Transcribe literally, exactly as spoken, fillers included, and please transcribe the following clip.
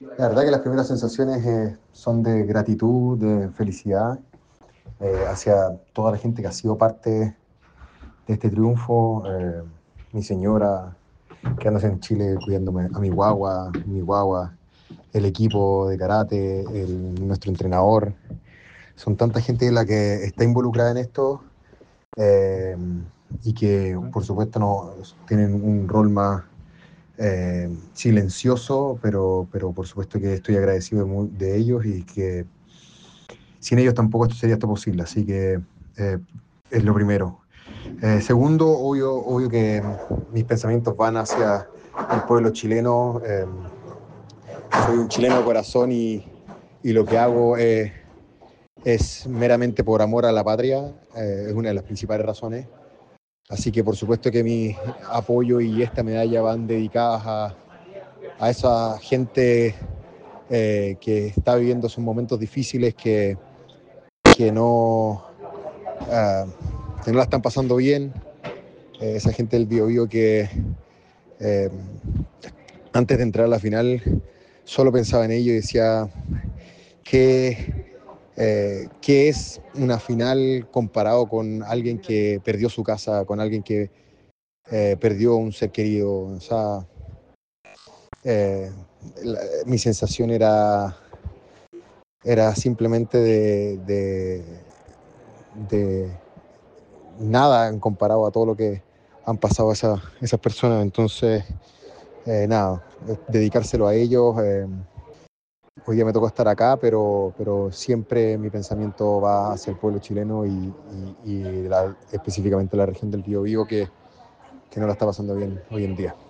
La verdad que las primeras sensaciones eh, son de gratitud, de felicidad eh, hacia toda la gente que ha sido parte de este triunfo. Eh, mi señora quedándose en Chile cuidándome a mi guagua, mi guagua, el equipo de karate, el- nuestro entrenador. Son tanta gente la que está involucrada en esto eh, y que por supuesto no tienen un rol más eh, silencioso, pero, pero por supuesto que estoy agradecido de, mu- de ellos y que sin ellos tampoco esto sería esto posible, así que eh, es lo primero. Eh, segundo, obvio, obvio que mis pensamientos van hacia el pueblo chileno. Eh, soy un chileno de corazón y, y lo que hago eh, es meramente por amor a la patria, eh, es una de las principales razones. Así que por supuesto que mi apoyo y esta medalla van dedicadas a, a esa gente eh, que está viviendo esos momentos difíciles, que, que no, uh, que no la están pasando bien, eh, esa gente del Biobío que eh, antes de entrar a la final solo pensaba en ello y decía que eh, qué es una final comparado con alguien que perdió su casa, con alguien que eh, perdió un ser querido. O sea, eh, la, mi sensación era, era simplemente de, de, de nada en comparado a todo lo que han pasado esa, esas personas. Entonces, eh, nada, dedicárselo a ellos. Eh, hoy día me tocó estar acá, pero, pero siempre mi pensamiento va hacia el pueblo chileno y, y, y la, específicamente la región del Biobío que, que no la está pasando bien hoy en día.